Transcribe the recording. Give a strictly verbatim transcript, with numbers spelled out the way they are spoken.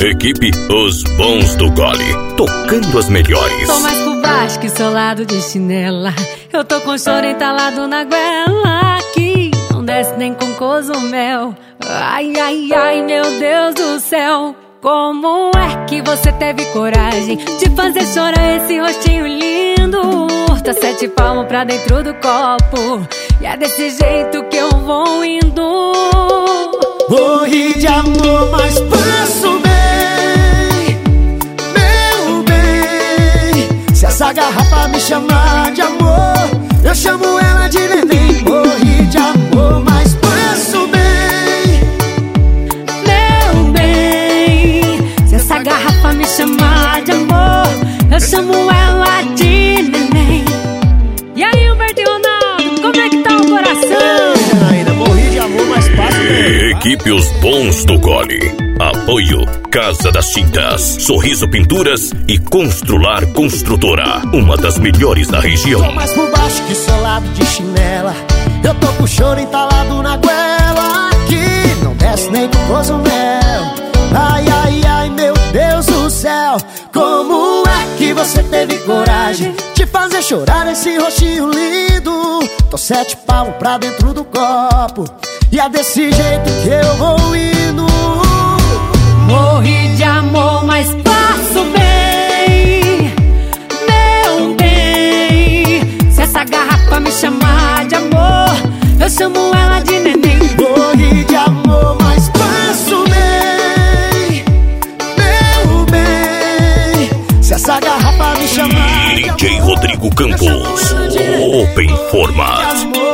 Equipe Os Bons do Gole, tocando as melhores. Tô mais por baixo que solado de chinela. Eu tô com choro entalado na goela, que não desce nem com cozumel. Ai, ai, ai, meu Deus do céu. Como é que você teve coragem de fazer chorar esse rostinho lindo? Tá sete palmos pra dentro do copo, e é desse jeito que eu vou indo. Morri de amor, mas passo bem, meu bem. Se essa garrafa me chamar de amor, eu chamo ela de neném. Morri de amor, mas passo bem, meu bem. Se essa garrafa me chamar de amor, eu chamo ela de neném. E aí, Humberto e Ronaldo, como é que tá o coração? Ainda morri de amor, mas passo bem. Equipe Os Bons do Gole. Apoio Casa das Tintas, Sorriso Pinturas e Constrular Construtora, uma das melhores da região. Tô mais por baixo que solado de chinela. Eu tô com choro entalado na goela, que não desce nem com cozumel. Ai, ai, ai, meu Deus do céu. Como é que você teve coragem de fazer chorar esse rostinho lindo? Tô sete pau pra dentro do copo, e é desse jeito que eu vou indo. Morri de amor, mas passo bem, meu bem. Se essa garrafa me chamar de amor, eu chamo ela de neném. Morri de amor, mas passo bem, meu bem. Se essa garrafa me chamar de D J amor, Rodrigo Campos, Open Format.